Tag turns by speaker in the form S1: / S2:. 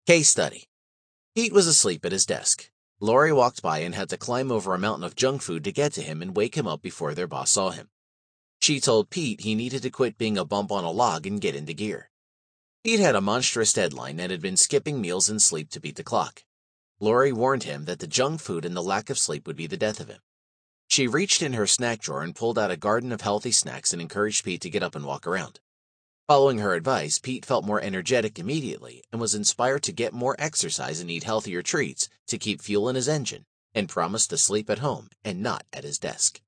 S1: Case study. Pete was asleep at his desk. Lori walked by and had to climb over a mountain of junk food to get to him and wake him up before their boss saw him. She told Pete he needed to quit being a bump on a log and get into gear. Pete had a monstrous deadline and had been skipping meals and sleep to beat the clock. Lori warned him that the junk food and the lack of sleep would be the death of him. She reached in her snack drawer and pulled out a garden of healthy snacks and encouraged Pete to get up and walk around. Following her advice, Pete felt more energetic immediately and was inspired to get more exercise and eat healthier treats to keep fuel in his engine, and promised to sleep at home and not at his desk.